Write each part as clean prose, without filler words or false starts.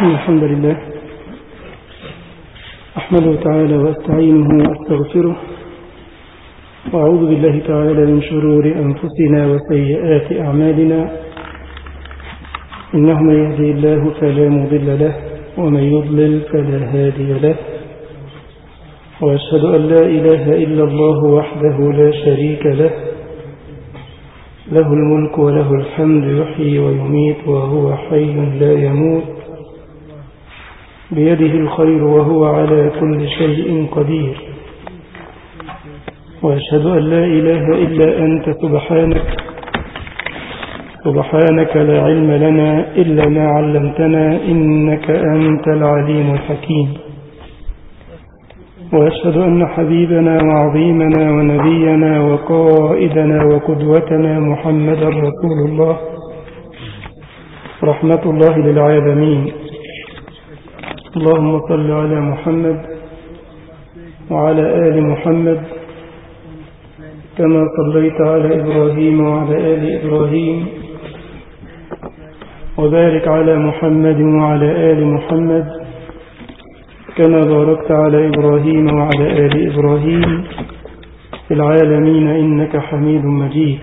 الحمد لله أحمده تعالى وأستعينه وأستغفره وأعوذ بالله تعالى من شرور أنفسنا وسيئات أعمالنا إنه من يهدي الله فلا مضل له ومن يضلل فلا هادي له وأشهد أن لا إله إلا الله وحده لا شريك له له الملك وله الحمد يحيي ويميت وهو حي لا يموت بيده الخير وهو على كل شيء قدير وأشهد أن لا إله إلا أنت سبحانك لا علم لنا إلا ما علمتنا إنك أنت العليم الحكيم وأشهد أن حبيبنا وعظيمنا ونبينا وقائدنا وقدوتنا محمدا رسول الله رحمة الله للعالمين. اللهم صل على محمد وعلى آل محمد كما صليت على إبراهيم وعلى آل إبراهيم وبارك على محمد وعلى آل محمد كما باركت على إبراهيم وعلى آل إبراهيم في العالمين إنك حميد مجيد.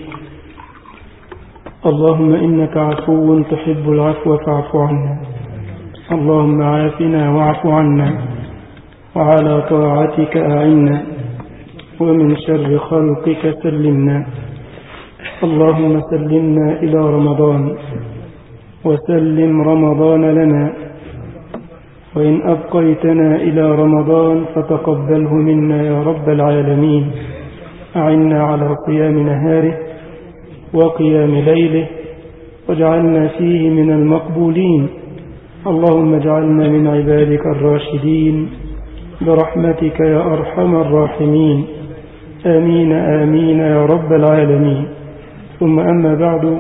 اللهم إنك عفو تحب العفو فاعف عنا. اللهم عافنا واعف عنا وعلى طاعتك أعنا ومن شر خلقك سلمنا. اللهم سلمنا إلى رمضان وسلم رمضان لنا وإن أبقيتنا إلى رمضان فتقبله منا يا رب العالمين. أعنا على قيام نهاره وقيام ليله واجعلنا فيه من المقبولين. اللهم اجعلنا من عبادك الراشدين برحمتك يا أرحم الراحمين. آمين آمين يا رب العالمين. ثم أما بعد،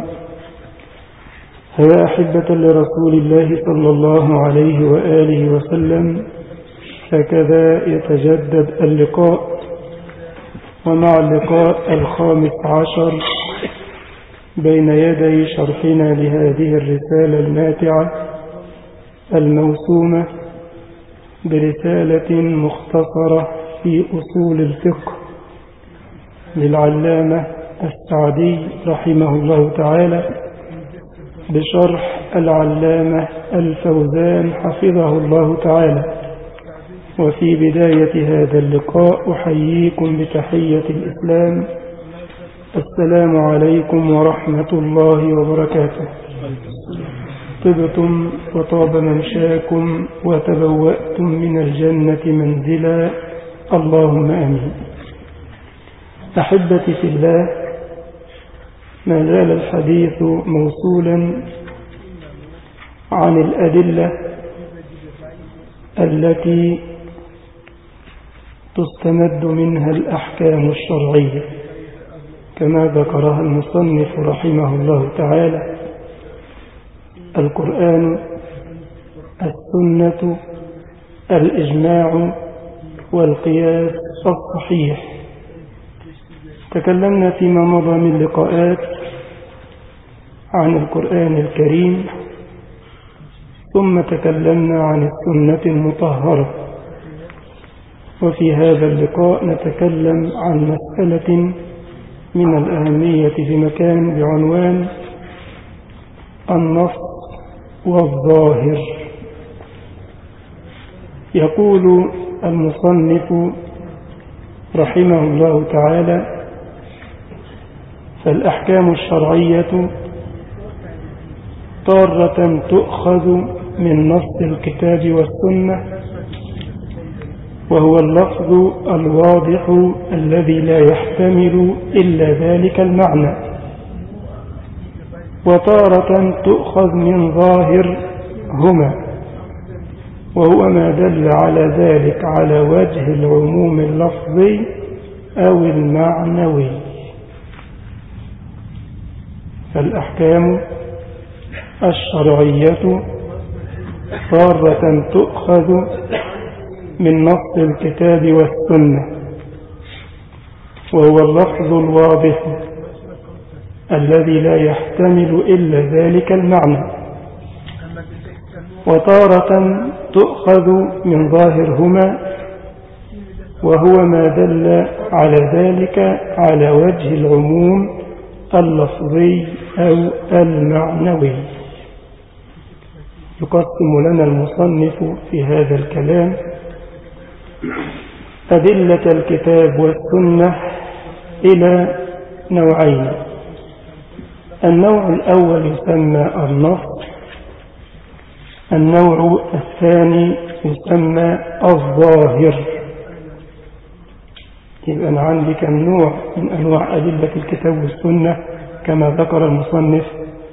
فيا أحبة لرسول الله صلى الله عليه وآله وسلم، هكذا يتجدد اللقاء، ومع اللقاء 15 بين يدي شرحنا لهذه الرسالة الماتعة الموسومة برسالة مختصرة في أصول الفقه للعلامة السعدي رحمه الله تعالى بشرح العلامة الفوزان حفظه الله تعالى. وفي بداية هذا اللقاء أحييكم بتحية الإسلام. السلام عليكم ورحمة الله وبركاته. طبتم وطاب ممشاكم وتبوأتم من الجنة منزلا، اللهم آمين. أحبتي في الله، ما زال الحديث موصولا عن الأدلة التي تستمد منها الأحكام الشرعية كما ذكرها المصنف رحمه الله تعالى: القرآن، السنة، الإجماع، والقياس الصحيح. تكلمنا فيما مضى من لقاءات عن القرآن الكريم، ثم تكلمنا عن السنة المطهرة. وفي هذا اللقاء نتكلم عن مسألة من الأهمية في مكان بعنوان النص والظاهر. يقول المصنف رحمه الله تعالى: فالأحكام الشرعية تارة تؤخذ من نص الكتاب والسنة، وهو اللفظ الواضح الذي لا يحتمل إلا ذلك المعنى، وتارة تؤخذ من ظاهرهما، وهو ما دل على ذلك على وجه العموم اللفظي أو المعنوي. فالأحكام الشرعية تارة تؤخذ من نص الكتاب والسنة، وهو اللفظ الواضح الذي لا يحتمل إلا ذلك المعنى، وتارة تؤخذ من ظاهرهما، وهو ما دل على ذلك على وجه العموم اللفظي أو المعنوي. يقسم لنا المصنف في هذا الكلام أدلة الكتاب والسنة إلى نوعين. النوع الأول يسمى النص، النوع الثاني يسمى الظاهر. يبقى أنا عندي كم نوع من أنواع أدلة الكتاب والسنة كما ذكر المصنف؟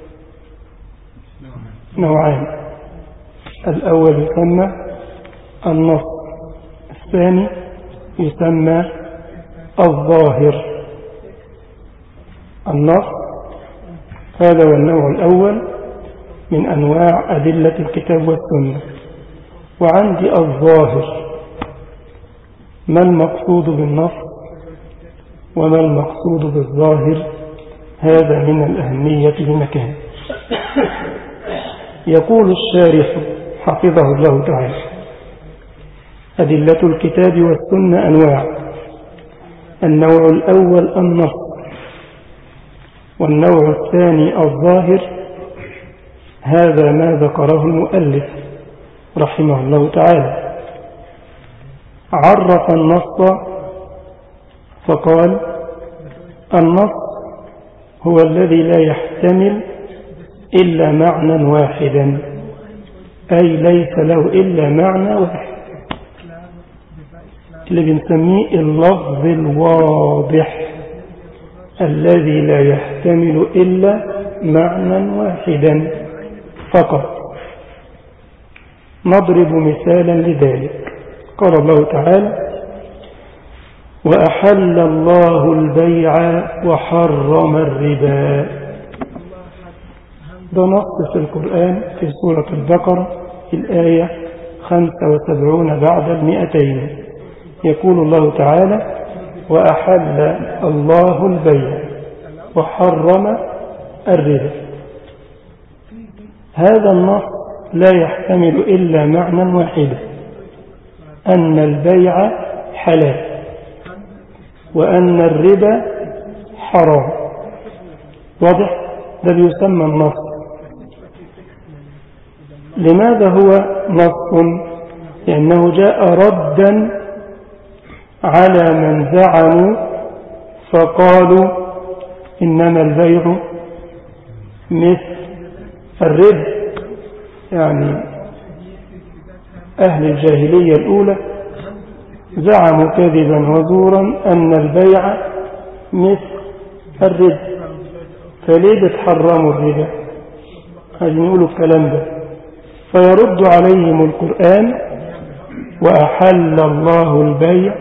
نوعان. الأول يسمى النص، الثاني يسمى الظاهر. النص هذا هو النوع الأول من أنواع أدلة الكتاب والسنة. وعندي الظاهر. ما المقصود بالنص وما المقصود بالظاهر؟ هذا من الأهمية بمكان. يقول الشارح حفظه الله تعالى: أدلة الكتاب والسنة أنواع. النوع الأول النص، والنوع الثاني الظاهر. هذا ما ذكره المؤلف رحمه الله تعالى. عرف النص فقال: النص هو الذي لا يحتمل إلا معنى واحدا، أي ليس له إلا معنى واحد، اللي بنسميه اللفظ الواضح الذي لا يحتمل إلا معنى واحدا فقط. نضرب مثالا لذلك. قال الله تعالى: وأحل الله البيع وحرم الربا. ده نص في القرآن في سورة البقرة في الآية 75 بعد 200. يقول الله تعالى: وأحل الله البيع وحرم الربا. هذا النص لا يحتمل إلا معنى واحدا، أن البيع حلال وأن الربا حرام. واضح؟ ده بيسمى النص. لماذا هو نص؟ لأنه جاء ردا على من زعموا فقالوا إنما البيع مثل الربا. يعني أهل الجاهلية الأولى زعموا كذبا وزورا أن البيع مثل الربا، فليه بتحرموا الربا؟ عايزين يقولوا الكلام ده. فيرد عليهم القرآن: وأحل الله البيع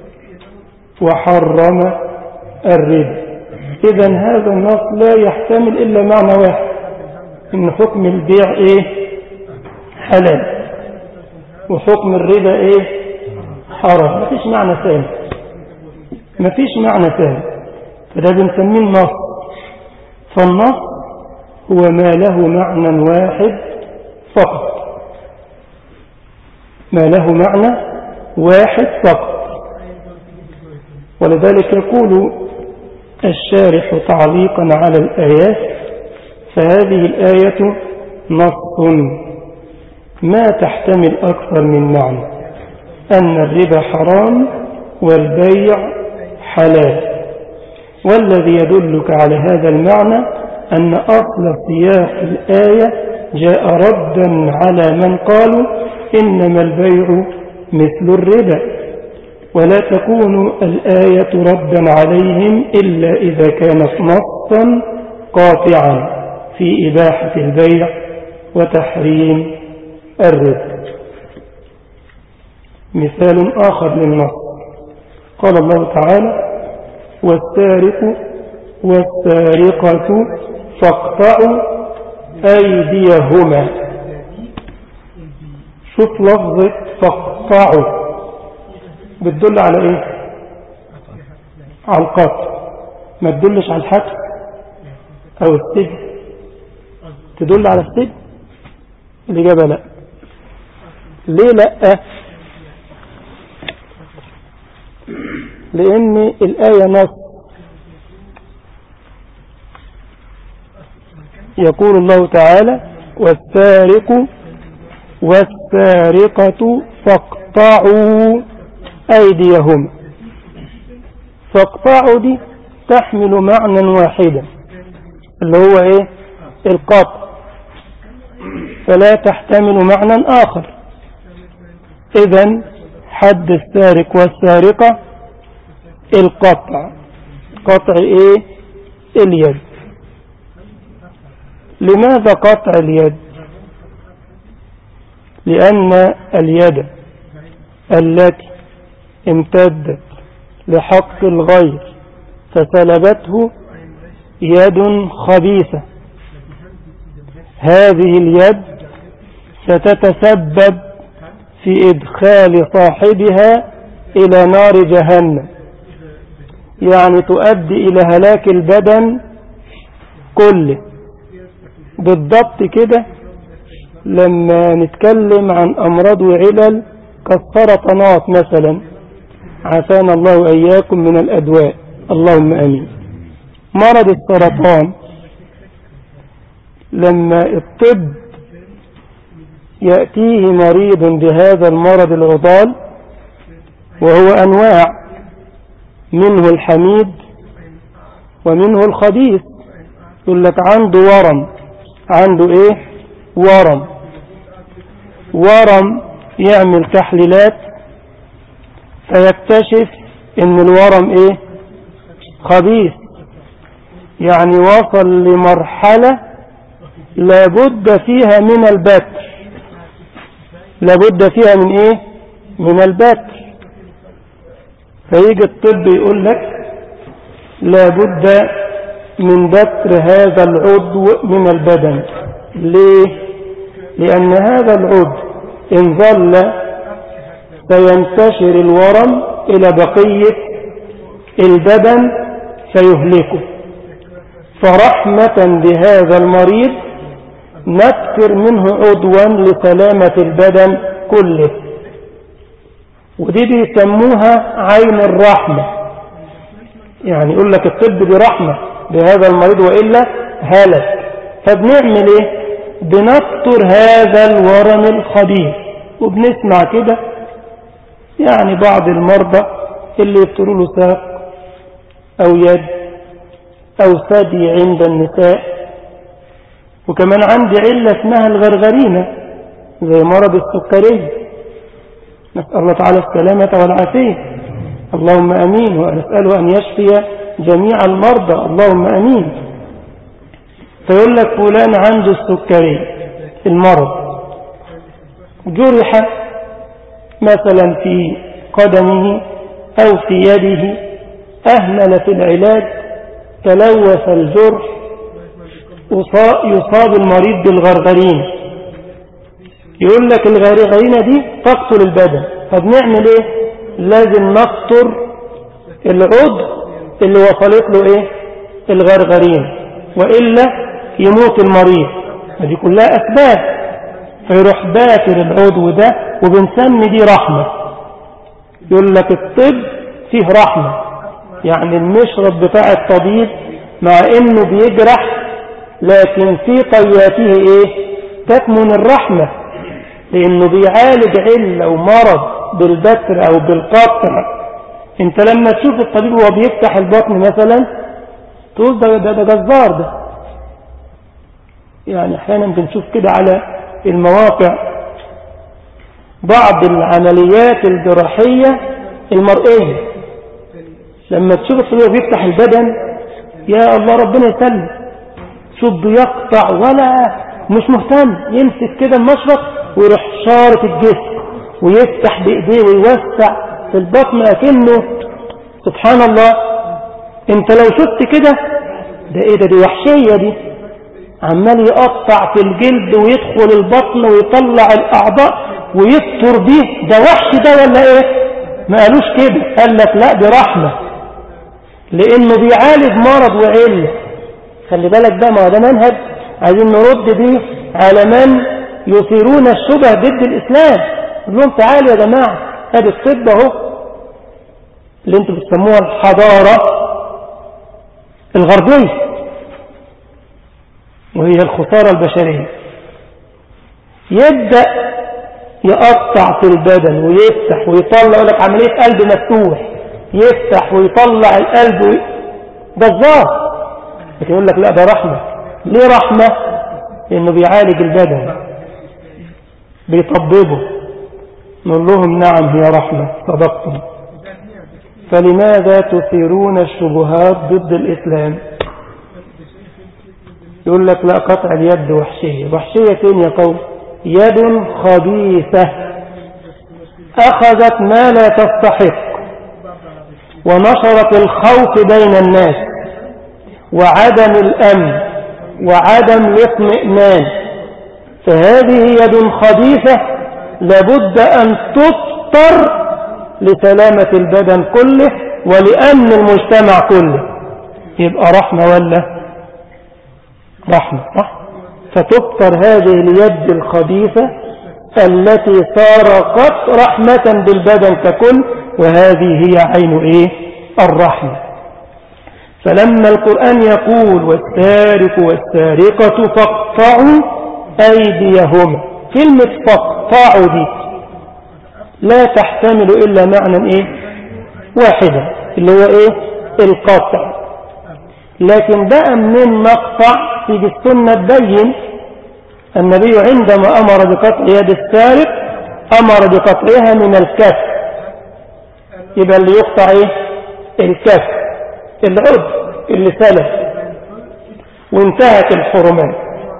وحرم الربا. إذن هذا النص لا يحتمل إلا معنى واحد، إن حكم البيع إيه؟ حلال، وحكم الربا إيه؟ حرام. مفيش معنى ثاني، مفيش معنى ثاني. فده بنسميه النص. فالنص هو ما له معنى واحد فقط، ما له معنى واحد فقط. ولذلك يقول الشارح تعليقا على الآيات: فهذه الآية نص ما تحتمل أكثر من معنى، أن الربا حرام والبيع حلال. والذي يدلك على هذا المعنى أن أصل سياق الآية جاء ردا على من قالوا إنما البيع مثل الربا، ولا تكون الآية ردا عليهم إلا إذا كانت نصا قاطعا في إباحة البيع وتحريم الربا. مثال آخر للنص: قال الله تعالى: والسارق والسارقة فاقطعوا أيديهما. شوف لفظة فاقطعوا بتدل على إيه؟ على القطع، ما تدلش على الحبس أو السجن. تدل على السجن؟ الإجابة لا، ليه لأ؟ لأن الآية نص، يقول الله تعالى والسارق والسارقة فاقطعوا أيديهم. فاقطعوا دي تحمل معنى واحدا اللي هو ايه؟ القطع، فلا تحتمل معنى آخر. إذن حد السارق والسارقة القطع، قطع ايه؟ اليد. لماذا قطع اليد؟ لأن اليد التي امتدت لحق الغير فسلبته يد خبيثة، هذه اليد ستتسبب في إدخال صاحبها إلى نار جهنم، يعني تؤدي إلى هلاك البدن كله. بالضبط كده لما نتكلم عن أمراض وعلل كالسرطانات مثلا، عافانا الله وإياكم من الأدواء اللهم آمين. مرض السرطان لما الطب يأتيه مريض بهذا المرض العضال، وهو أنواع، منه الحميد ومنه الخبيث، يقول لك عنده ورم، عنده ايه؟ ورم يعمل تحليلات فيكتشف ان الورم ايه؟ خبيث، يعني وصل لمرحلة لابد فيها من البتر، لابد فيها من ايه؟ من البتر. فيجي الطب يقول لك لابد من بتر هذا العضو من البدن. ليه؟ لأن هذا العضو إن ظل سينتشر الورم إلى بقية البدن فيهلكه. فرحمة بهذا المريض نبتر منه عضوا لسلامة البدن كله، ودي بيسموها عين الرحمة. يعني يقول لك الطب دي رحمة بهذا المريض وإلا هلك. فبنعمل ايه؟ بنبتر هذا الورم الخبيث. وبنسمع كده يعني بعض المرضى اللي يبتروا له ساق أو يد أو ثدي عند النساء. وكمان عندي علة اسمها الغرغرينة زي مرض السكري، نسأل الله تعالى السلامة والعافية اللهم أمين، ونسأله أن يشفي جميع المرضى اللهم أمين. فيقول لك فلان عنده السكري المرض، جرح مثلا في قدمه أو في يده، أهمل في العلاج، تلوث الجرح، يصاب المريض بالغرغرين. يقول لك الغرغرينة دي تقتل البدن. فبنعمل ايه؟ لازم نقطر العضو اللي وصلت له ايه؟ الغرغرين، وإلا يموت المريض. دي كلها أسباب. فيروح باتر العضو ده، وبنسمي دي رحمة. يقول لك الطب فيه رحمة، يعني المشرب بتاع الطبيب مع انه بيجرح لكن في طياته ايه؟ تكمن الرحمة، لانه بيعالج علة ومرض بالبتر او بالقطع. انت لما تشوف الطبيب وهو بيفتح البطن مثلا تقول ده جزار ده. يعني احيانا بنشوف كده على المواقع بعض العمليات الجراحية المرئية، لما تشوف الطبيب وهو بيفتح البدن يا الله ربنا يسلم، شوف بيقطع ولا مش مهتم، يمسك كده المشرط ويروح شارط الجسم ويفتح بإيديه ويوسع في البطن أكنه سبحان الله. انت لو شفت كده ده ايه دي وحشية دي، عمال يقطع في الجلد ويدخل البطن ويطلع الأعضاء ويستر بيه، ده وحش ده ولا ايه؟ ما قالوش كده، قال لك لا دي رحمة، لانه بيعالج مرض وعلة. خلي بالك ده، ما ده منهج عايزين نرد بيه على من يثيرون الشبه ضد الإسلام. لهم تعالوا يا جماعة، هذا الطب اهو اللي انتم بتسموها الحضارة الغربية وهي الخسارة البشرية، يبدأ يقطع في البدن ويفتح ويطلع، يقول لك عملية قلب مفتوح، يفتح ويطلع القلب جزار، لكن يقول لك لا ده رحمة. ليه رحمة؟ لأنه بيعالج البدن بيطببه. نقول لهم نعم هي رحمة، صدقتم. فلماذا تثيرون الشبهات ضد الإسلام؟ يقول لك لا قطع اليد وحشية. وحشية فين يا قوم؟ يد خبيثة أخذت ما لا تستحق ونشرت الخوف بين الناس وعدم الأمن وعدم الاطمئنان، فهذه يد خبيثة لابد أن تبتر لسلامة البدن كله ولأمن المجتمع كله. يبقى رحمة ولا رحمة؟ صح؟ فتبتر هذه اليد الخبيثة التي سارقت رحمة بالبدن ككل، وهذه هي عين ايه؟ الرحمة. فلما القرآن يقول والسارق والسارقة فاقطعوا أيديهما، كلمة فاقطعوا دي لا تحتمل إلا معنى ايه؟ واحدا، اللي هو ايه؟ القطع. لكن بقى منين نقطع؟ تيجي السنة تبين. النبي عندما أمر بقطع يد السارق أمر بقطعها من الكف، يبقى اللي يقطع ايه؟ الكف، العضو اللي سلف، وانتهت الحرمات.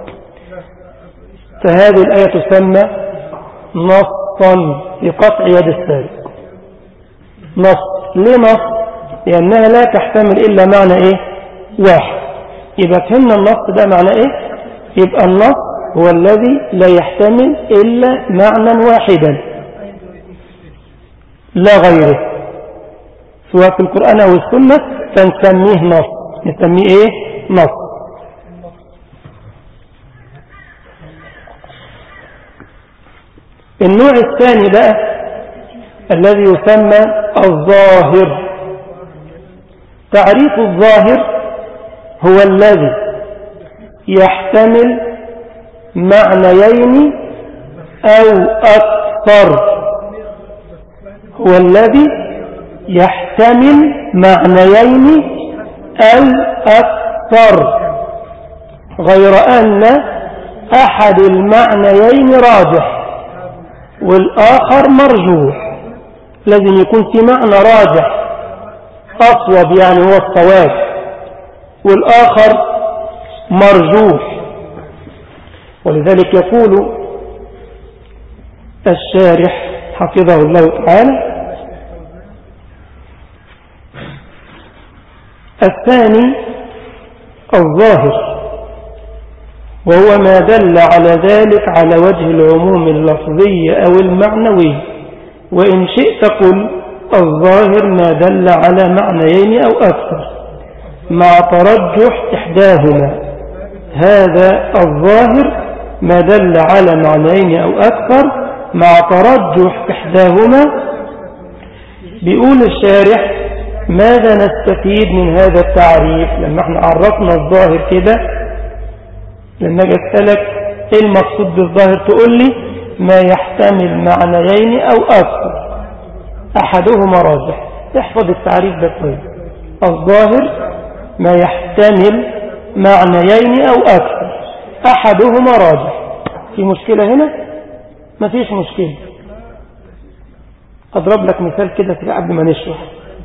فهذه الآية تسمى نصا لقطع يد السارق. نص. ليه نص؟ لأنها لا تحتمل إلا معنى ايه؟ واحد. يبقى فهمنا النص ده معنى ايه؟ يبقى النص هو الذي لا يحتمل إلا معنى واحدا لا غيره، سواء في القرآن أو السنة، فنسميه نص. نسميه ايه؟ نص. النوع الثاني بقى الذي يسمى الظاهر. تعريف الظاهر هو الذي يحتمل معنيين أو أكثر. هو الذي يحتمل معنيين أو أكثر، غير أن أحد المعنيين راجح والآخر مرجوح. لازم يكون في معنى راجح أصوب، يعني هو الصواب، والآخر مرجوح. ولذلك يقول الشارح حفظه الله تعالى: الثاني الظاهر، وهو ما دل على ذلك على وجه العموم اللفظي أو المعنوي. وإن شئت قل الظاهر ما دل على معنيين أو أكثر مع ترجح إحداهما. هذا الظاهر ما دل على معنيين أو أكثر مع ترجح إحداهما. بيقول الشارح: ماذا نستفيد من هذا التعريف؟ لما احنا عرفنا الظاهر كده، لما اجي اسالك ايه المقصود بالظاهر تقول لي ما يحتمل معنيين او اكثر احدهما راجح. احفظ التعريف ده كويس. الظاهر ما يحتمل معنيين او اكثر احدهما راجح. في مشكلة هنا؟ مفيش مشكلة. اضرب لك مثال كده قبل ما نشرح.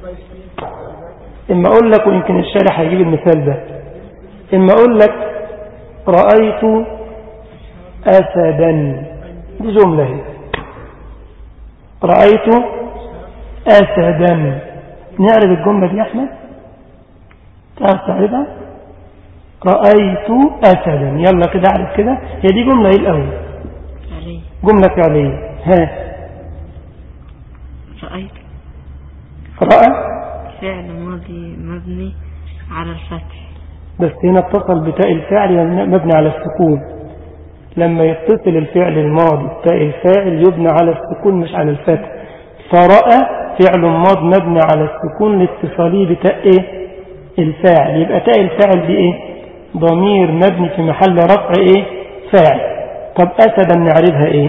اما اقول لك، ويمكن الشارح هيجيب المثال ده، اما اقول لك رأيت أسدا، دي جملة هي. رأيت أسدا، نعرف الجملة دي يا أحمد؟ تعرف تعرفها؟ رأيت أسدا، يلا كده اعرف كده، هي دي جملة ايه الأول؟ فعلية. جملة فعلية. ها، رأيت رأى فعل ماضي مبني على الفتح، بس هنا اتصل بتاء الفعل مبني على السكون. لما يتصل الفعل الماضي تاء الفاعل يبنى على السكون مش على الفتح. فرأى فعل ماض مبني على السكون لاتصاله بتاء إيه؟ الفاعل. يبقى تاء الفاعل دي إيه؟ ضمير مبني في محل رفع إيه؟ فاعل. طب أسدا نعرفها إيه؟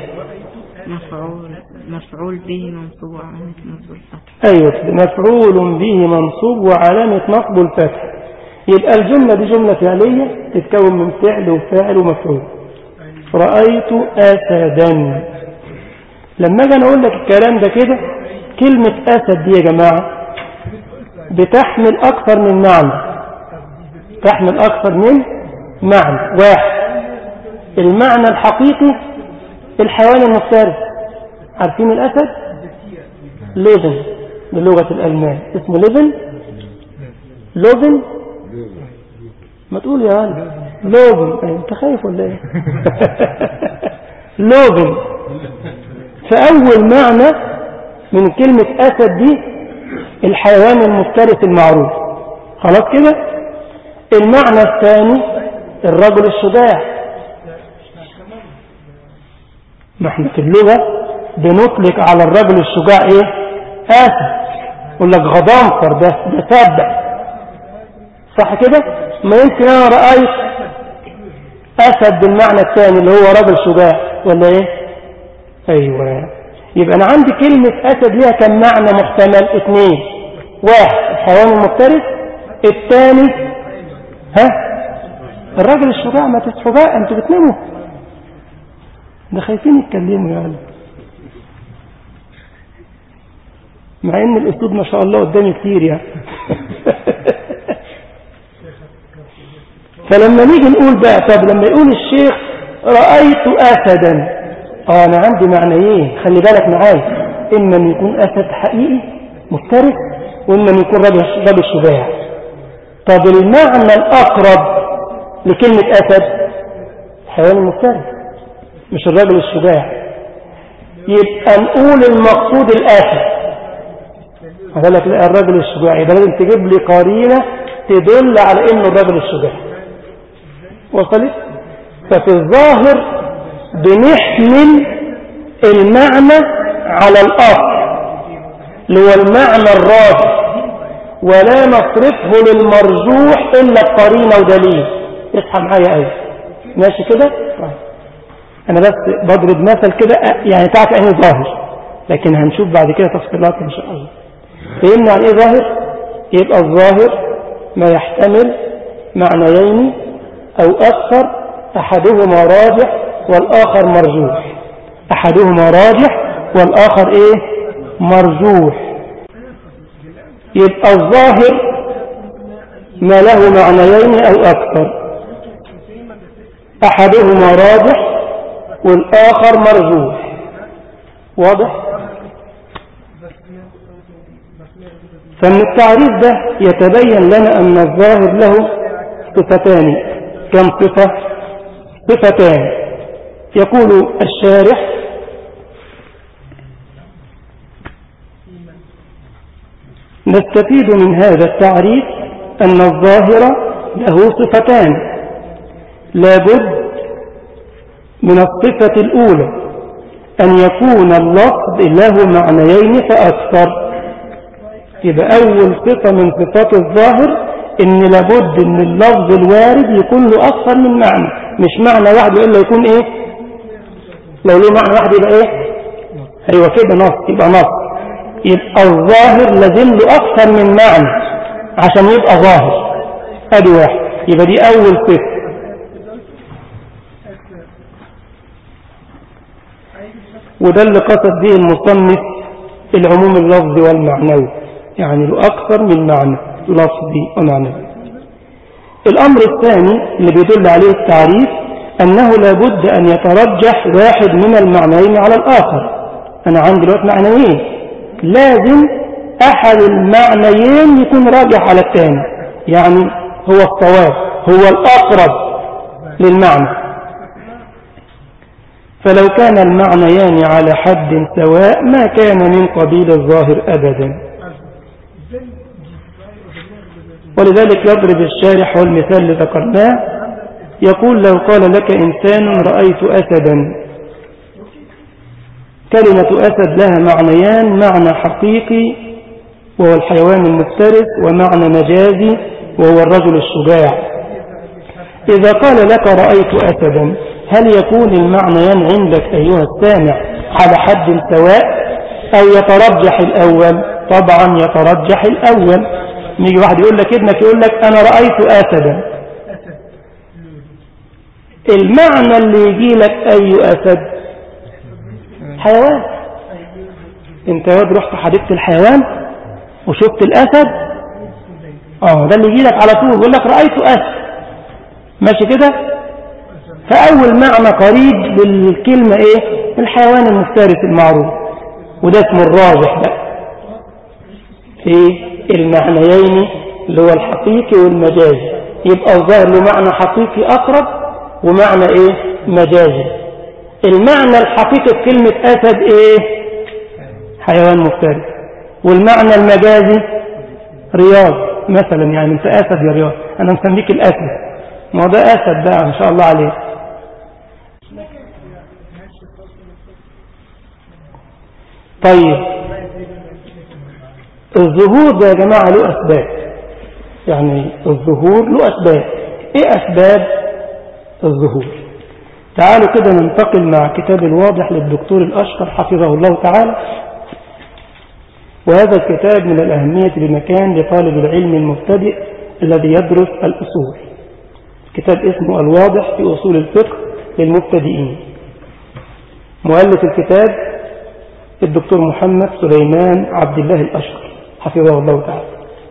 مفعول به منصوب وعلامة نصب الفتح. أيوة، مفعول به منصوب وعلامة نصب الفتح. يبقى الجملة دي جملة فعلية تتكون من فعل وفاعل ومفعول. رأيت أسدا. لما أجي أقول لك الكلام ده كده، كلمة أسد دي يا جماعة بتحمل أكثر من معنى. تحمل أكثر من معنى. واحد، المعنى الحقيقي الحيوان المفترس. عارفين الأسد؟ ليفن بلغة الألمان، اسمه ليفن. لوفن، ما تقول يا ولد لوفن، انت خايف ولا ايه؟ لوفن. فأول معنى من كلمة أسد دي الحيوان المفترس المعروف. خلاص كده. المعنى الثاني الرجل الشجاع. ما احنا في اللغة بنطلق على الرجل الشجاع ايه؟ أسد. يقول لك غضنفر، ده سابع، صح كده؟ ما يمكن انا رأيت أسد بالمعنى الثاني اللي هو رجل شجاع ولا ايه؟ ايوه. يبقى انا عندي كلمة أسد ليها كم معنى محتمل؟ اثنين. واحد الحيوان المفترس، الثاني الرجل الشجاع. ما تصحوا بقى، انتوا بتناموا، ده خايفين يتكلموا يا ولد. مع ان الاسود ما شاء الله قدامي كتير يعني. فلما نيجي نقول بقى، طب لما يقول الشيخ رأيت أسدا، انا عندي معنيين، خلي بالك معايا. اما ان يكون أسد حقيقي مفترس، واما ان يكون رجل شجاع. طب المعنى الأقرب لكلمة أسد الحيوان المفترس مش الرجل الشجاع. يبقى نقول المقصود الأسد. هقول لك لا، الرجل الشجاع. يبقى لازم تجيب لي قرينة تدل على انه الرجل الشجاع. وصلت؟ ففي الظاهر بنحمل المعنى على الأصل اللي هو المعنى الراجح، ولا نصرفه للمرجوح إلا بقرينة ودليل. اصحى معايا قوي، ماشي كده؟ أنا بس بضرب مثل كده يعني تعرف أنه ظاهر، لكن هنشوف بعد كده تفصيلات إن شاء الله. فهمنا عن إيه ظاهر؟ يبقى الظاهر ما يحتمل معنيين أو أكثر، أحدهما راجح والآخر مرجوح. أحدهما راجح والآخر إيه؟ مرجوح. يبقى الظاهر ما له معنيين أو أكثر، أحدهما راجح والآخر مرجوح. واضح؟ فمن التعريف ده يتبين لنا أن الظاهر له صفتان. كم صفة؟ صفتان. يقول الشارح: نستفيد من هذا التعريف أن الظاهر له صفتان، لابد من الصفة الأولى أن يكون اللفظ له معنيين فأكثر. يبقى أول صفة من صفات الظاهر إن لابد إن اللفظ الوارد يكون له أكثر من معنى، مش معنى واحد إلا يكون إيه؟ لو له معنى واحد يبقى إيه؟ أيوة كده نص، يبقى نص. يبقى الظاهر لازم له أكثر من معنى عشان يبقى ظاهر. أدي واحد. يبقى دي أول صفة. وده اللي قصد به المصنف العموم اللفظي والمعنوي، يعني له أكثر من معنى لفظي ومعنوي. الأمر الثاني اللي بيدل عليه التعريف أنه لابد أن يترجح واحد من المعنيين على الآخر. أنا عندي دلوقتي معنيين، لازم أحد المعنيين يكون راجح على الثاني، يعني هو الصواب، هو الأقرب للمعنى. فلو كان المعنيان على حد سواء ما كان من قبيل الظاهر أبدا. ولذلك يضرب الشارح والمثال اللي ذكرناه، يقول لو قال لك إنسان رأيت أسدا، كلمة أسد لها معنيان: معنى حقيقي وهو الحيوان المفترس، ومعنى مجازي وهو الرجل الشجاع. إذا قال لك رأيت أسدا، هل يكون المعنيان عندك أيها السامع على حد سواء أو يترجح الأول؟ طبعا يترجح الأول. نيجي واحد يقول لك ابنك يقول لك أنا رأيت أسدا، المعنى اللي يجي لك أي أسد؟ حيوان. انت واد رحت حديقة الحيوان وشفت الأسد، ده اللي يجي لك على طول، يقول لك رأيت أسد، ماشي كده. فأول معنى قريب للكلمة ايه؟ الحيوان المفترس المعروف، وده اسمه الراجح بقى في المعنيين اللي هو الحقيقي والمجازي. يبقى الظاهر له معنى حقيقي أقرب ومعنى ايه؟ مجازي. المعنى الحقيقي في كلمة أسد ايه؟ حيوان مفترس. والمعنى المجازي رياض مثلا، يعني انت أسد يا رياض، انا مسميك الأسد، ما ده أسد بقى ما شاء الله عليه. طيب الظهور ده يا جماعة له أسباب، يعني الظهور له أسباب. ايه أسباب الظهور؟ تعالوا كده ننتقل مع كتاب الواضح للدكتور الأشقر حفظه الله تعالى. وهذا الكتاب من الأهمية بمكان لطالب العلم المبتدئ الذي يدرس الأصول. كتاب اسمه الواضح في أصول الفقه للمبتدئين. مؤلف الكتاب الدكتور محمد سليمان عبد الله الأشقر حفظه الله تعالى.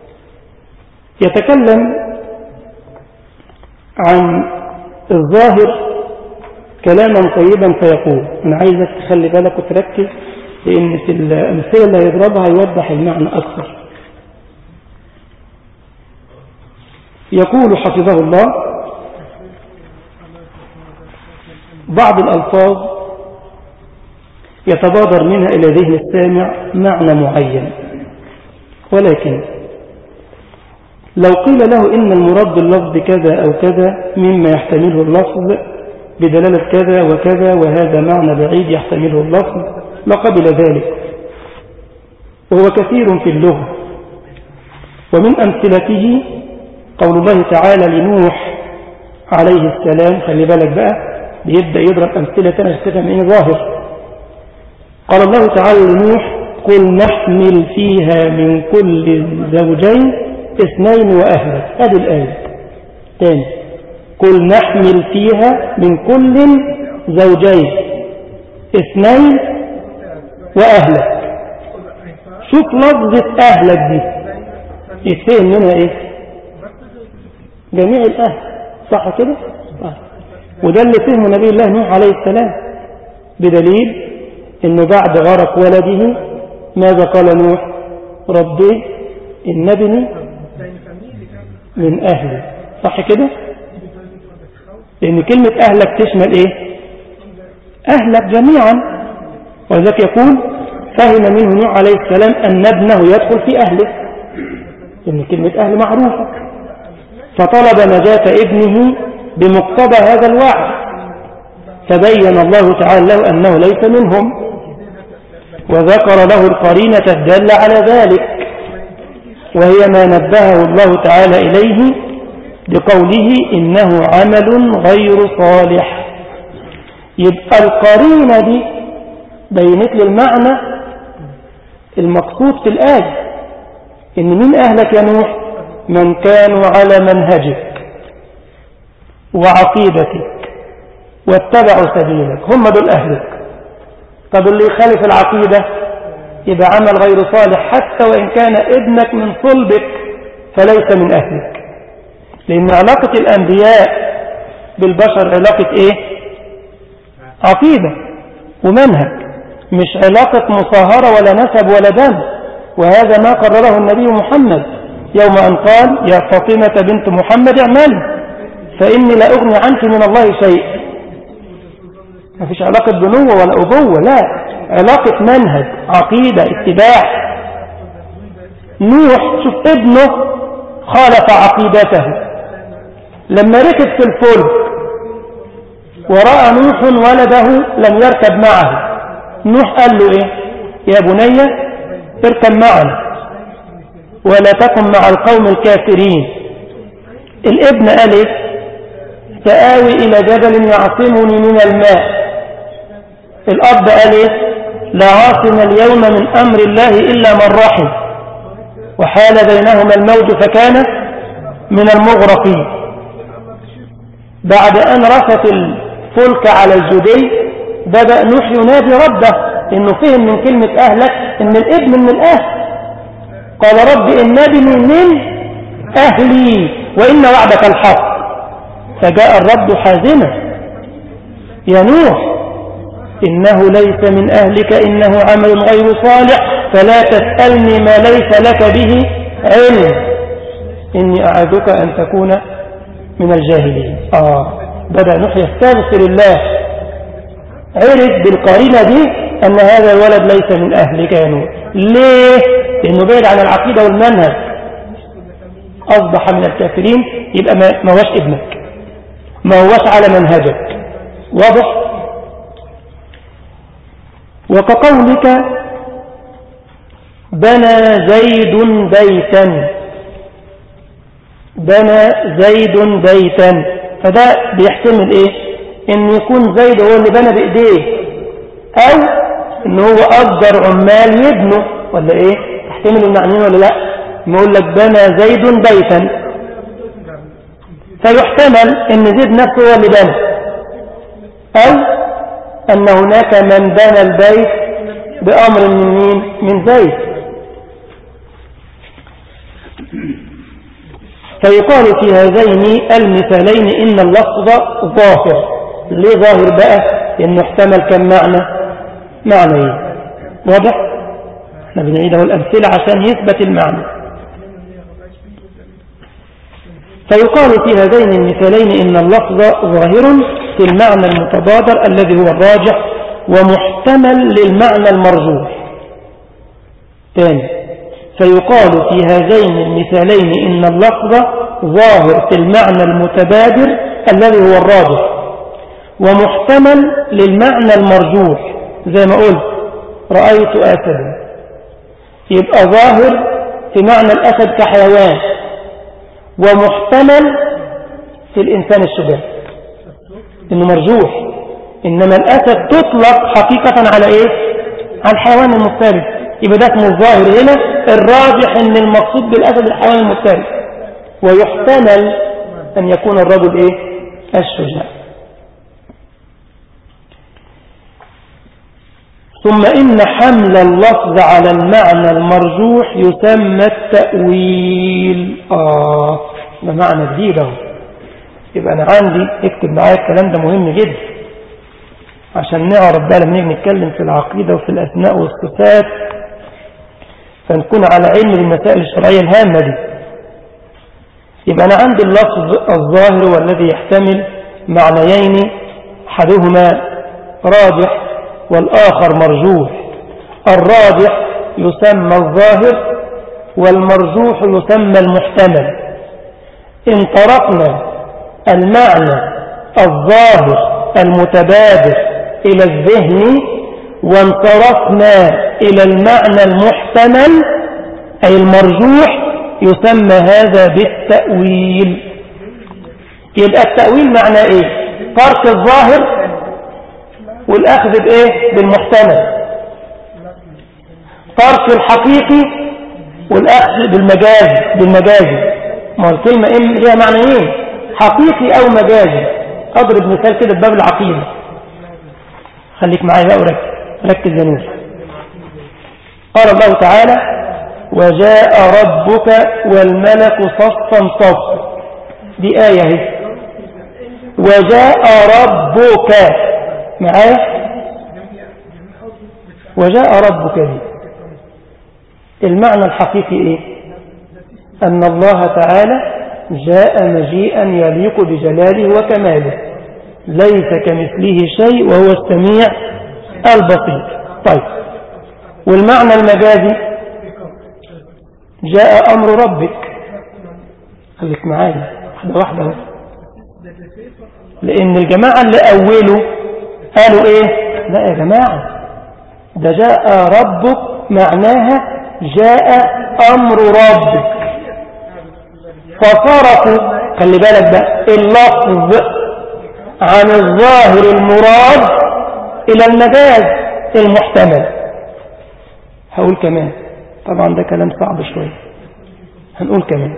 يتكلم عن الظاهر كلاما طيبا فيقول. أنا عايزك تخلي بالك وتركز، لأن في الأمثلة اللي يضربها يوضح المعنى أكثر. يقول حفظه الله: بعض الألفاظ يتبادر منها إلى ذهن السامع معنى معين، ولكن لو قيل له إن المراد باللفظ كذا أو كذا مما يحتمله اللفظ بدلالة كذا وكذا، وهذا معنى بعيد يحتمله اللفظ، لقبل ذلك، وهو كثير في اللغة. ومن أمثلته قول الله تعالى لنوح عليه السلام. خلي بالك بقى، بيبدأ يضرب أمثلة نستفهم إيه ظاهر. قال الله تعالى لنوح: قل نحمل فيها من كل زوجين اثنين وأهلك. هذه الآية تاني: قل نحمل فيها من كل زوجين اثنين وأهلك. شوف لفظة أهلك دي يتفهم منها إيه؟ جميع الأهل، صح كده؟ وده اللي فهمه نبي الله نوح عليه السلام، بدليل إنه بعد غرق ولده ماذا قال نوح؟ ربي إن ابني من أهلي، صح كده؟ لأن كلمة أهلك تشمل إيه؟ أهلك جميعا. ولذلك يقول: فهم منه نوح عليه السلام أن ابنه يدخل في أهله، لأن كلمة أهل معروفة، فطلب نجاة ابنه بمقتضى هذا الوعد، فبين الله تعالى له أنه ليس منهم، وذكر له القرينة الدالة على ذلك، وهي ما نبهه الله تعالى إليه بقوله: إنه عمل غير صالح. يبقى القرينة دي بينت للمعنى المقصود في الآية، إن من أهلك يا نوح؟ من كانوا على منهجك وعقيدتك واتبعوا سبيلك، هم دول أهلك. طب اللي يخالف العقيدة يبقى عمل غير صالح، حتى وإن كان ابنك من صلبك فليس من أهلك. لأن علاقة الأنبياء بالبشر علاقة إيه؟ عقيدة ومنهج، مش علاقة مصاهرة ولا نسب ولا دم. وهذا ما قرره النبي محمد يوم أن قال: يا فاطمة بنت محمد اعملي فإني لا أغني عنك من الله شيء. ما فيش علاقة بنوة ولا أبوة، لا، علاقة منهج، عقيدة، اتباع. نوح شوف ابنه خالف عقيدته، لما ركب في الفلك ورأى نوح ولده لم يركب معه. نوح قال له إيه؟ يا بني اركب معنا ولا تكن مع القوم الكافرين. الابن قال إيه؟ سآوي إلى جبل يعصمني من الماء. الأب قال إيه؟ لا عاصم اليوم من أمر الله إلا من رحم، وحال بينهما الموج فكان من المغرقين. بعد أن رفت الفلك على الجدي بدأ نوح ينادي ربه، إنه فهم من كلمة أهلك إن الابن من الأهل. قال رب إن ابني من أهلي وإن وعدك الحق. فجاء الرب حازما يا نوح إنه ليس من أهلك إنه عمل غير صالح فلا تسألني ما ليس لك به علم إني أعذك أن تكون من الجاهلين. بدأ نوح يستغفر الله، عرف بالقرينة دي أن هذا الولد ليس من أهلك يا نوح. ليه؟ لأنه بعيد عن العقيدة والمنهج، أصبح من الكافرين، يبقى ما هوش ابنك، ما هوش على منهجك. واضح؟ وكقولك بنى زيد بيتا، بنى زيد بيتا، فده بيحتمل ايه؟ ان يكون زيد هو اللي بنى بايديه، او ان هو اجر عمال يبنوا، ولا ايه؟ تحتمل المعنيين ولا لا؟ نقول لك بنى زيد بيتا، فيحتمل ان زيد نفسه هو اللي بنى، او ان هناك من بنى البيت بامر من مين؟ من زيد. فيقال في هذين المثالين إن اللفظ ظاهر. ليه ظاهر بقى؟ لأنه احتمل كم معنى. واضح؟ احنا بنعيده الأمثلة عشان يثبت المعنى. فيقال في هذين المثالين إن اللفظ ظاهر في المعنى المتبادر الذي هو الراجح ومحتمل للمعنى المرجوح. ثاني، فيقال في هذين المثالين إن اللفظ ظاهر في المعنى المتبادر الذي هو الراجح ومحتمل للمعنى المرجوح. زي ما قلت رأيت أسدا، يبقى ظاهر في معنى الأسد كحيوان، ومحتمل في الإنسان الشجاع إنه مرجوح. إنما الأسد تطلق حقيقة على إيه؟ على الحيوان المفترس، يبقى ده اسمه الظاهر هنا. الراجح ان المقصود بالاسد الحيوان المفترس، ويحتمل ان يكون الرجل ايه؟ الشجاع. ثم ان حمل اللفظ على المعنى المرجوح يسمى التأويل. ده معنى جديد اهو. يبقى انا عندي، اكتب معايا الكلام ده مهم جدا عشان نعرف بقى لما نيجي نتكلم في العقيدة وفي الاسماء والصفات فنكون على علم بالمسائل الشرعية الهامة دي. يبقى أنا عندي اللفظ الظاهر والذي يحتمل معنيين، أحدهما راجح والآخر مرجوح. الراجح يسمى الظاهر والمرجوح يسمى المحتمل. إن طرقنا المعنى الظاهر المتبادر إلى الذهن وانصرفنا إلى المعنى المحتمل أي المرجوح يسمى هذا بالتأويل. يبقى التأويل معنى إيه؟ ترك الظاهر والأخذ بإيه؟ بالمحتمل. ترك الحقيقي والأخذ بالمجازي. ما الكلمة ليها معنيين، حقيقي أو مجازي. أضرب مثال كده بباب العقيدة، خليك معايا بقى وركز يا نور. قال الله تعالى وجاء ربك والملك صفا صفا، دي آية هي. وجاء ربك معايا، وجاء ربك دي المعنى الحقيقي ايه؟ أن الله تعالى جاء مجيئا يليق بجلاله وكماله، ليس كمثله شيء وهو السميع البصير. طيب، والمعنى المجازي جاء أمر ربك. خليك معايا واحدة واحدة. لأن الجماعة اللي أولوا قالوا إيه؟ لا يا جماعة، ده جاء ربك معناها جاء أمر ربك، فصرفوا خلي بالك بقى اللفظ عن الظاهر المراد إلى المجاز المحتمل. هقول كمان، طبعا ده كلام صعب شوية، هنقول كمان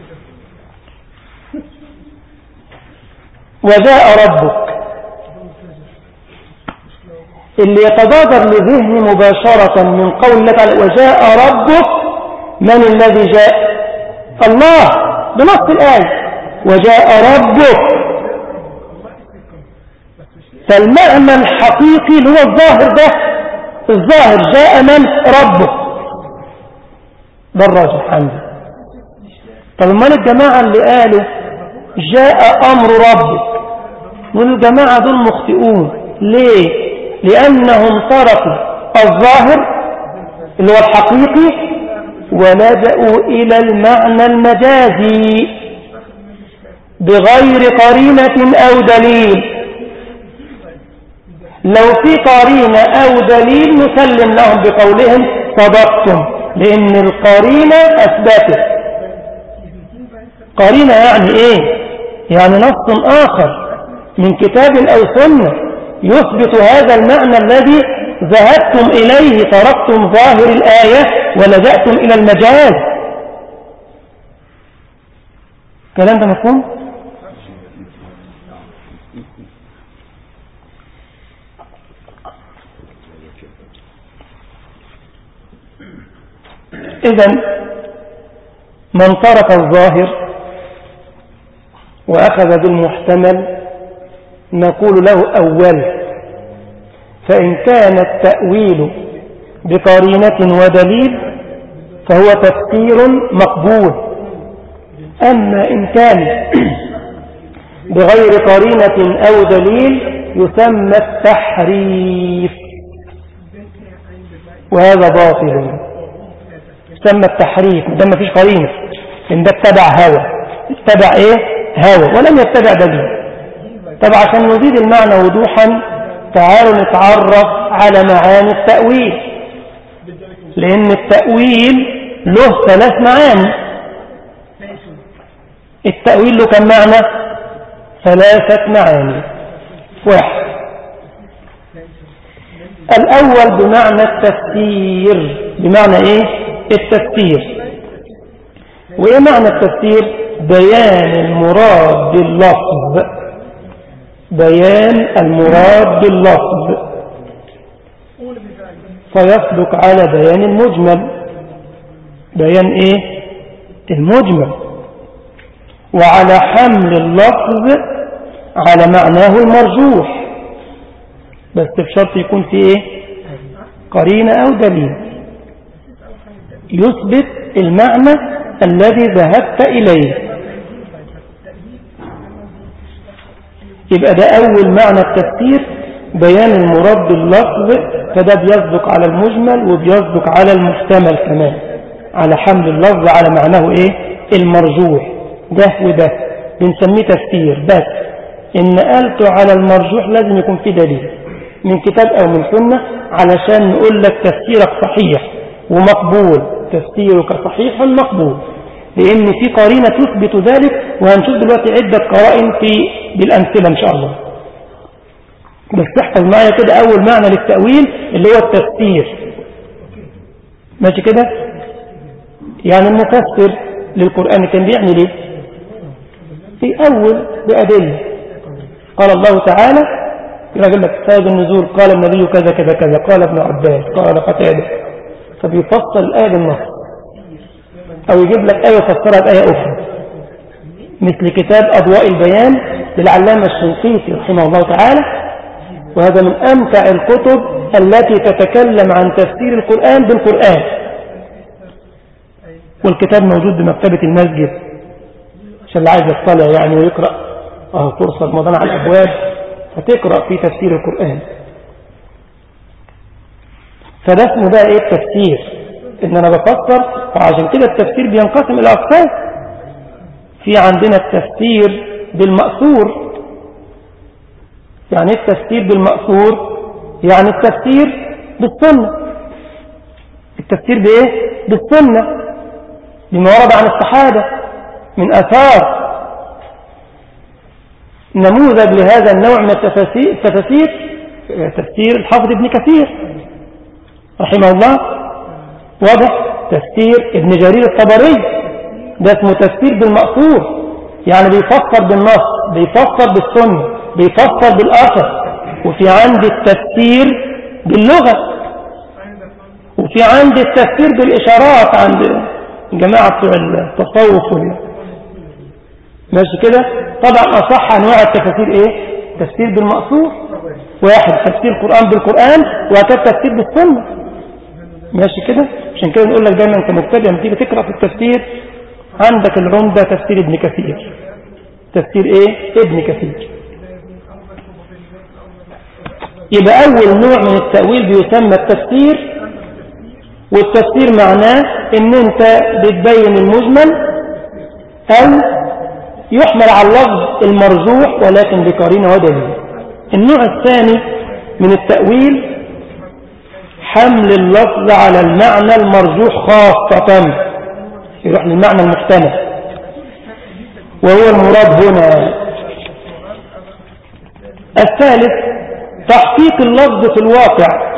وجاء ربك، اللي يتبادر لذهني مباشرة من قول الله تعالى وجاء ربك، من الذي جاء؟ الله بنص الآية وجاء ربك، فالمعنى الحقيقي اللي هو الظاهر ده، الظاهر جاء من؟ ربك، ده الراجح عندي. طب امال الجماعة اللي قالوا جاء أمر ربك، والجماعة دول مخطئون. ليه؟ لأنهم تركوا الظاهر اللي هو الحقيقي ولجأوا إلى المعنى المجازي بغير قرينة أو دليل. لو في قرينة أو دليل نسلم لهم بقولهم صدقتم، لأن القرينة أثبتت. قرينة يعني إيه؟ يعني نص آخر من كتاب أو سنة يثبت هذا المعنى الذي ذهبتم إليه، تركتم ظاهر الآية ولجأتم إلى المجاز. الكلام ده مفهوم؟ إذن من ترك الظاهر وأخذ بالمحتمل نقول له أول، فإن كان التأويل بقرينة ودليل فهو تفسير مقبول. أما إن كان بغير قرينة أو دليل يسمى التحريف، وهذا باطل. يسمى التحريف ده ما فيش قرينة، إن ده اتبع هوى، اتبع إيه؟ هوى، ولم يتبع دليل. طب عشان نزيد المعنى وضوحا تعالوا نتعرف على معاني التأويل، لأن التأويل له 3 معاني. التأويل له كم معنى؟ 3 معاني. 1، الأول بمعنى التفسير. بمعنى إيه؟ التفسير. وإيه معنى التفسير؟ بيان المراد باللفظ، بيان المراد باللفظ، فيصدق على بيان المجمل. بيان إيه؟ المجمل، وعلى حمل اللفظ على معناه المرجوح، بس بشرط يكون في إيه؟ قرينة أو دليل يثبت المعنى الذي ذهبت إليه. يبقى ده أول معنى التفسير، بيان المراد باللفظ، فده بيصدق على المجمل وبيصدق على المحتمل كمان، على حمل اللفظ على معناه إيه؟ المرجوح. ده وده بنسميه تفسير. بس إن قالته على المرجوح لازم يكون في دليل من كتاب أو من سنة علشان نقول لك تفسيرك صحيح ومقبول، تفسيرك صحيح مقبول، لأن في قرينة تثبت ذلك، وهنشوف دلوقتي عدة قرائن بالأمثلة إن شاء الله. بس تحفظ معايا كده أول معنى للتأويل اللي هو التفسير. ماشي كده؟ يعني المفسر للقرآن كان بيعمل إيه؟ في أول بأدلة. قال الله تعالى يقول لك سبب النزول، قال النبي كذا كذا كذا، قال ابن عباس، قال قتادة، فبيفصل الآية بالنص، أو يجيب لك آية يفسرها بآية أخرى، مثل كتاب أضواء البيان للعلامة الشنقيطي رحمه الله تعالى، وهذا من أمتع الكتب التي تتكلم عن تفسير القرآن بالقرآن. والكتاب موجود بمكتبة المسجد عشان اللي عايز يطلع يعني ويقرأ، فرصة رمضان على الأبواب فتقرأ في تفسير القرآن. فده اسمه بقى ايه؟ التفسير، ان انا بفسر. وعشان كده التفسير بينقسم الى اقسام. في عندنا التفسير بالمأثور. يعني التفسير بالمأثور يعني التفسير بالسنة. التفسير بإيه؟ بالسنة، بما ورد عن الصحابة من آثار. نموذج لهذا النوع من التفاسير تفسير الحافظ ابن كثير رحمه الله، واضح؟ تفسير ابن جرير الطبري ده اسمه تفسير بالمأثور، يعني بيفسر بالنص، بيفسر بالسنة، بيفسر بالآثر. وفي عند التفسير باللغة، وفي عند التفسير بالإشارات عند الجماعة بتوع التصوف ماشي كده. طبعا أصح أنواع التفسير إيه؟ تفسير بالمأثور، واحد تفسير القرآن بالقرآن، وهكذا تفسير بالسنة، ماشي كده. عشان كده نقول لك دايما أنت مبتدئ لما تيجي تقرأ في التفسير عندك العمدة تفسير ابن كثير. تفسير إيه؟ ابن كثير. يبقى أول نوع من التأويل بيسمى التفسير. والتفسير معناه ان انت بتبين المجمل او يحمل على اللفظ المرجوح ولكن بقرينه ودليل. النوع الثاني من التأويل حمل اللفظ على المعنى المرجوح خاصة، يروح للمعنى المحتمل، وهو المراد هنا. الثالث تحقيق اللفظ في الواقع.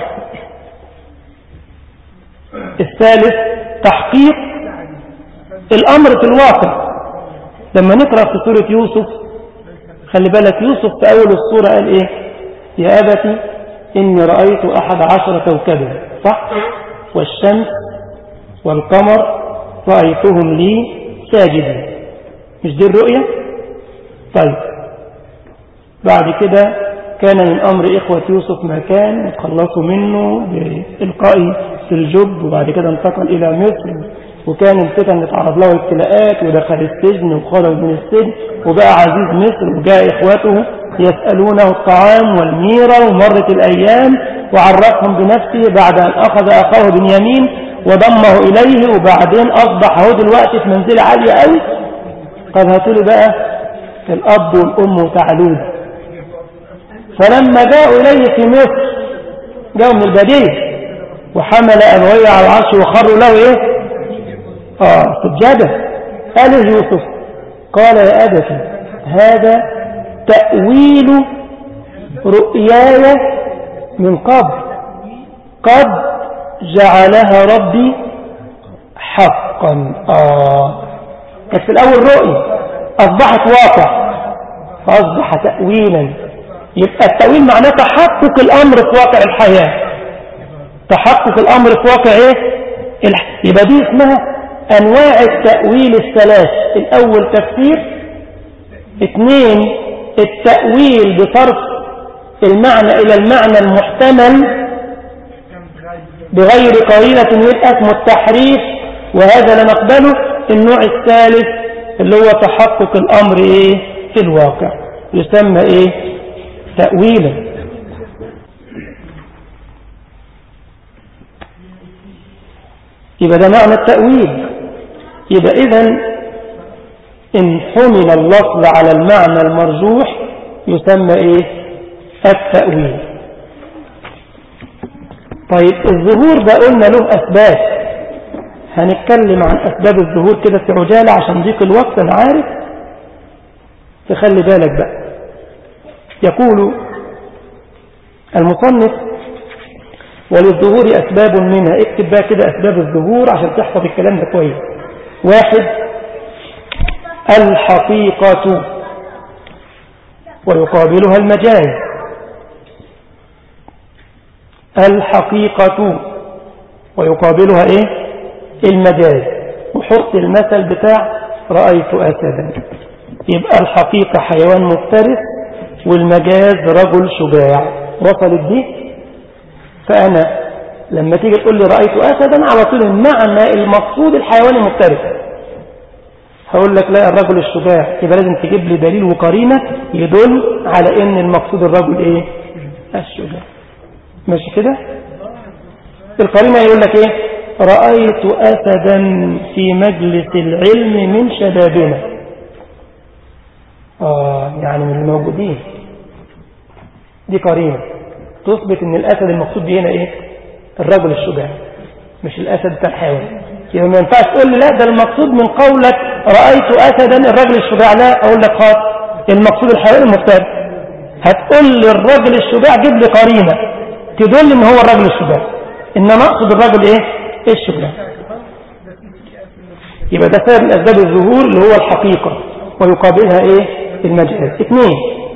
الثالث تحقيق الأمر في الواقع. لما نقرأ في سورة يوسف خلي بالك، يوسف في أول السورة قال إيه؟ يا أبتي إني رأيت 11 كوكبا، صح؟ والشمس والقمر رأيتهم لي ساجدين. مش دي الرؤية؟ طيب بعد كده كان من أمر إخوة يوسف ما كان يتخلصوا منه بإلقائه في الجب، وبعد كده انتقل إلى مصر، وكان الفتن يتعرض له ابتلاءات ودخل السجن وخرج من السجن وبقى عزيز مصر، وجاء إخوته يسألونه الطعام والميرة، ومرت الأيام وعرفهم بنفسه بعد أن أخذ أخاه بنيامين وضمه إليه، وبعدين أصبح هو دلوقتي في منزلة عالية قوي. طب هاتولي بقى الأب والأم وتعالوا. فلما جاءوا إليه في مصر جاءوا من البديل وحمل أبويه على العرش وخروا له إيه؟ سجادة. قال يوسف قال يا أبتي هذا تأويل رؤياي من قبل قد جعلها ربي حقا. كانت في الأول رؤية أصبحت واقع فأصبح تأويلا. يبقى التأويل معناه تحقق الأمر في واقع الحياة. تحقق الأمر في واقع إيه؟ يبقى دي اسمها أنواع التأويل الثلاث. الأول تفسير، 2 التأويل بصرف المعنى إلى المعنى المحتمل بغير قرينة يبقى اسمه التحريف، وهذا لا نقبله. النوع الثالث اللي هو تحقق الأمر إيه؟ في الواقع يسمى إيه؟ تأويلا. يبقى ده معنى التأويل. يبقى إذن إن حمل اللفظ على المعنى المرجوح يسمى إيه؟ التأويل. طيب الظهور ده قلنا له أسباب، هنتكلم عن أسباب الظهور كده في عجالة عشان ضيق الوقت. أنا عارف تخلي بالك بقى. يقول المصنف وللظهور أسباب منها. اكتب بقى كده أسباب الظهور عشان تحفظ الكلام ده كويس. 1 الحقيقة ويقابلها المجاز. الحقيقة ويقابلها إيه؟ المجاز. وحط المثل بتاع رأيت أسدا. يبقى الحقيقة حيوان مفترس والمجاز رجل شجاع. وصلت دي؟ فأنا لما تيجي تقول لي رأيت أسدا على طول المعنى المقصود الحيوان المفترس، هقول لك لا الرجل الشجاع. يبقى لازم تجيب لي دليل وقرينة يدل على ان المقصود الرجل ايه؟ الشجاع. ماشي كده؟ القرينة يقول لك ايه؟ رأيت أسدا في مجلس العلم من شبابنا. يعني من الموجودين. دي قرينة تثبت ان الأسد المقصود به هنا ايه؟ الرجل الشجاع، مش الأسد بتاع الحيوان. يبقى ما ينفعش تقول لي لا ده المقصود من قولك رأيت أسدا الرجل الشجاع، لا أقول لك خاص المقصود الحيوان المفترس. هتقول لي الرجل الشجاع جيب لي قرينة تدل ان هو الرجل الشجاع، انما اقصد الرجل ايه؟ الشجاع. يبقى ده سبب من اسباب الظهور اللي هو الحقيقة ويقابلها ايه؟ المجاز. 2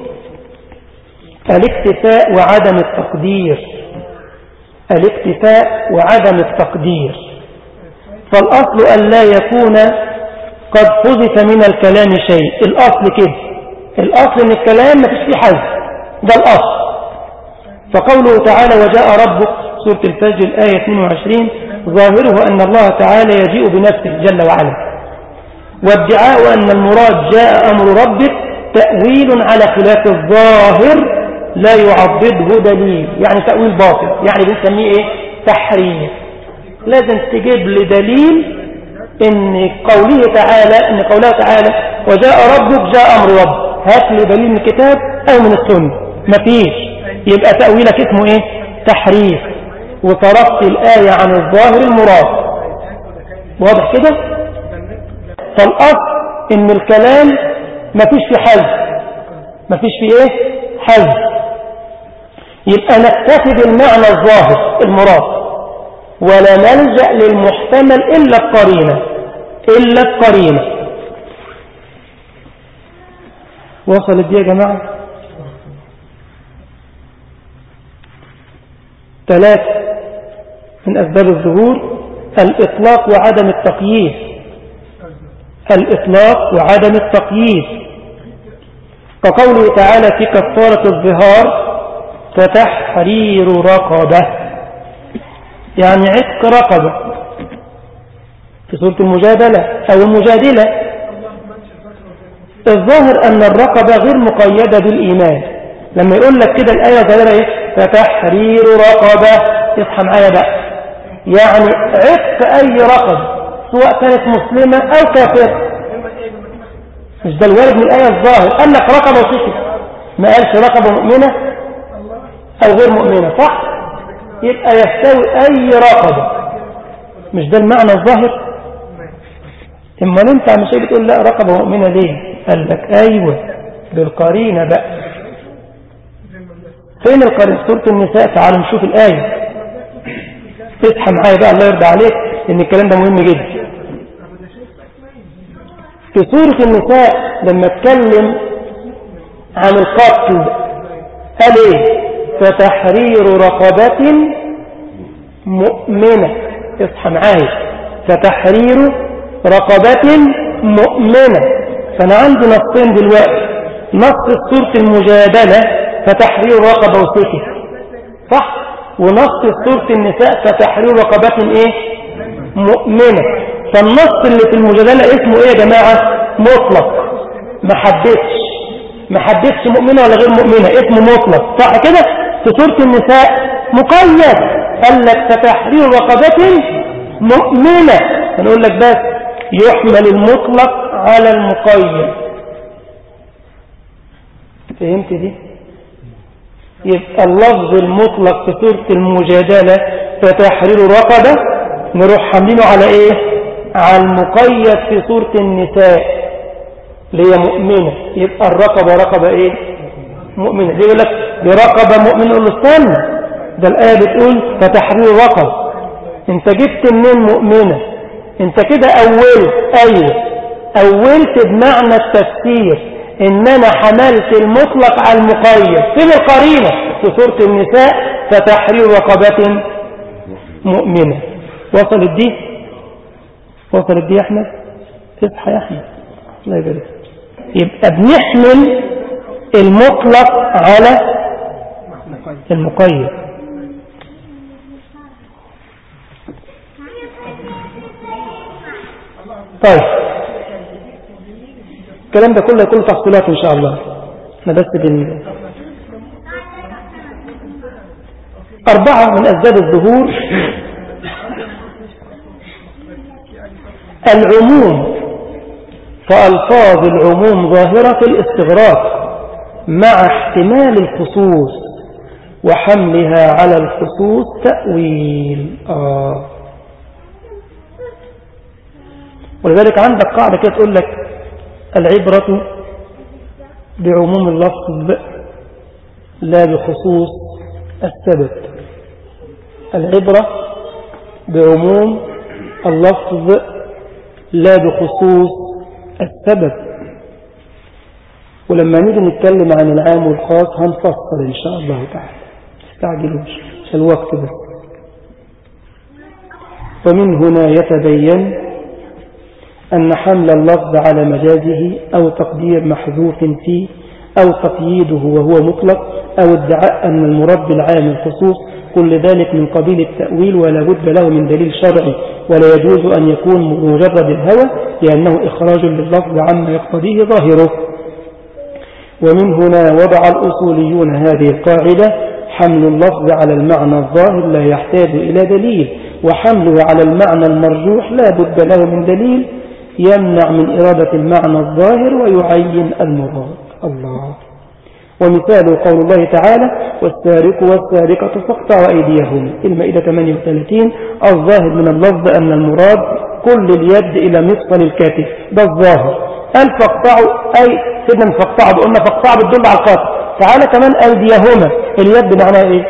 الاكتفاء وعدم التقدير. الاكتفاء وعدم التقدير. فالأصل أن لا يكون قد حذف من الكلام شيء. الأصل كده، الأصل ان الكلام ما فيش فيه حذف، ده الأصل. فقوله تعالى وجاء ربك سورة الفجر الآية 22 ظاهره أن الله تعالى يجيء بنفسه جل وعلا، وادعاء أن المراد جاء أمر ربك تأويل على خلاف الظاهر لا يعضده دليل، يعني تأويل باطل، يعني بنسميه ايه؟ تحريف. لازم تجيب لي دليل ان قوله تعالى وجاء ربك جاء أمر ربك، هات لي دليل من الكتاب أو من السنة. مفيش، يبقى تأويلك اسمه ايه؟ تحريف، وصرفت الآية عن الظاهر المراد. واضح كده؟ فالأصل ان الكلام مفيش فيه حذف، مفيش فيه ايه؟ حذف. يبقى نكتفي بالمعنى الظاهر المراد، ولا نلجأ للمحتمل إلا القرينة. وصلت دي يا جماعة؟ 3 من أسباب الظهور الإطلاق وعدم التقييد. الإطلاق وعدم التقييد كقوله تعالى في كفارة الظهار فتحرير رقبة، يعني عتق رقبة في سورة المجادلة أو المجادلة. الظاهر أن الرقبة غير مقيدة بالإيمان. لما يقول لك كده الآية ظاهرة إيه؟ فتحرير رقبة، اصحى معايا بقى، يعني عتق أي رقبة سواء كانت مسلمة أو كافرة. مش ده الوارد من الآية الظاهر، قال لك رقبة وسكت، ما قالش رقبة مؤمنة أو غير مؤمنة، صح؟ يبقى يستوي أي رقبة، مش ده المعنى الظاهر؟ إما انت مش بتقول لا رقبة مؤمنة ليه؟ قال لك أيوة بالقرينة بقى. فين القرينة؟ سورة النساء، تعالوا نشوف الآية. اصحى معايا بقى الله يرضى عليك، إن الكلام ده مهم جدا. في سورة النساء لما اتكلم عن القتل قال ايه؟ فتحرير رقبة مؤمنة. اصحى معايا، فتحرير رقبة مؤمنة. فانا عندي نصين دلوقتي، نص سورة المجادلة فتحرير رقبة وسكت، صح؟ ونص سورة النساء فتحرير رقبة ايه؟ مؤمنة. فالنص اللي في المجادلة اسمه ايه يا جماعة؟ مطلق، ما حددش مؤمنة ولا غير مؤمنة، اسمه مطلق، صح كده؟ في سورة النساء مقيد، قال لك فتحرير رقبة مؤمنة. هنقول لك بس يحمل المطلق على المقيد. فهمت دي؟ يبقى اللفظ المطلق في سورة المجادلة فتحرير رقبة نروح حاملينه على ايه؟ على المقيد في سورة النساء اللي هي مؤمنة. يبقى الرقبة رقبة ايه؟ مؤمنة. يقول لك برقبة مؤمنة، نقول له استنى، ده الآية بتقول فتحرير رقبة، انت جبت منين مؤمنة؟ انت كده أولت. أيوة أولت بمعنى التفسير، ان انا حملت المطلق على المقيد. فين القرينة؟ في سورة النساء فتحرير رقبة مؤمنة. وصلت دي؟ وصلت دي يا احمد؟ اصحى يا احمد الله يبارك. يبقى بنحمل المطلق على المقيد. طيب الكلام ده كله يكون تفصيلات ان شاء الله. احنا بس 4 من اسباب الظهور العموم. فألفاظ العموم ظاهرة في الاستغراق مع احتمال الخصوص وحملها على الخصوص تأويل. ولذلك عندك قاعدة كده تقول لك العبرة بعموم اللفظ لا بخصوص السبب. العبرة بعموم اللفظ لا بخصوص السبب. ولما نيجي نتكلم عن العام والخاص هنفصل إن شاء الله تعالى، تستعجلوش عشان الوقت ده. ومن هنا يتبين أن حمل اللفظ على مجازه أو تقدير محذوف فيه أو تقييده وهو مطلق أو ادعاء أن المراد بالعام الخصوص كل ذلك من قبيل التأويل ولا بد له من دليل شرعي، ولا يجوز أن يكون مجرد الهوى لأنه إخراج لللفظ عما يقتضيه ظاهره. ومن هنا وضع الأصوليون هذه القاعدة: حمل اللفظ على المعنى الظاهر لا يحتاج إلى دليل، وحمله على المعنى المرجوح لا بد له من دليل يمنع من إرادة المعنى الظاهر ويعين المراد. الله. ومثال قول الله تعالى: والسارق والسارقة فاقطعوا أيديهم، المائدة 38. الظاهر من اللفظ أن المراد كل اليد إلى مفصل الكتف، ده الظاهر. قال فاقطعوا، أي سيدنا فاقطعوا، قلنا فاقطعوا بتدل على القطع. تعالى كمان أيديهما، اليد معناها إيه؟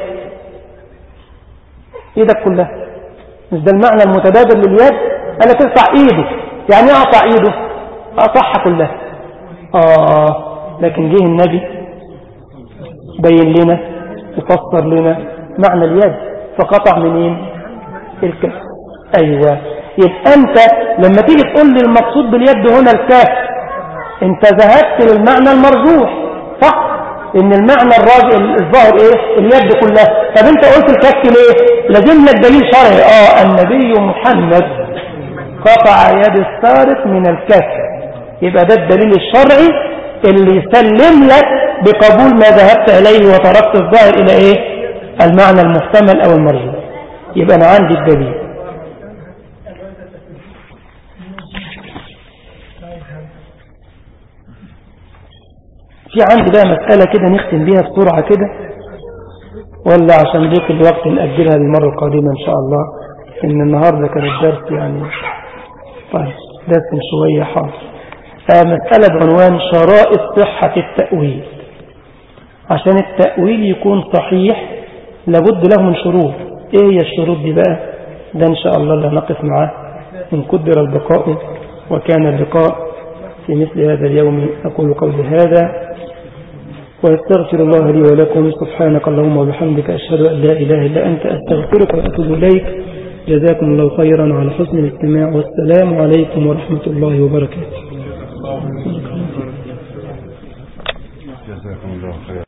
إيدك كلها، مش ده المعنى المتبادل لليد؟ أنا تقطع إيده، يعني إيه أقطع إيده؟ أقطعها كلها. لكن جه النبي بين لنا وفسر لنا معنى اليد، فقطع منين؟ الكف. أيوة. يبقى أنت لما تيجي تقول لي المقصود باليد هنا الكف، أنت ذهبت للمعنى المرجوح، صح؟ إن المعنى الظاهر إيه؟ اليد كلها. طب أنت قلت الكف ليه؟ لازم لك دليل شرعي. النبي محمد قطع يد السارق من الكف، يبقى ده الدليل الشرعي اللي يسلم لك بقبول ما ذهبت إليه وتركت الظاهر إلى إيه؟ المعنى المحتمل أو المرجوح. يبقى أنا عندي الدليل. في عندي بقى مسألة كده نختم بيها بسرعة كده، ولا عشان ضيق الوقت نأجلها للمرة القادمة إن شاء الله، إن النهاردة كان الدرس يعني طيب دسم شوية. حاضر. مسألة بعنوان شرائط صحة التأويل. عشان التأويل يكون صحيح لابد له من شروط. ايه هي الشروط دي بقى؟ ده ان شاء الله اللي نقف معاه إن قدر البقاء وكان اللقاء في مثل هذا اليوم. أقول قولي هذا وأستغفر الله لي ولكم. سبحانك اللهم وبحمدك، أشهد أن لا إله إلا أنت، أستغفرك وأتوب إليك. جزاكم الله خيرا على حسن الاستماع، والسلام عليكم ورحمة الله وبركاته. جزاكم الله خيرا.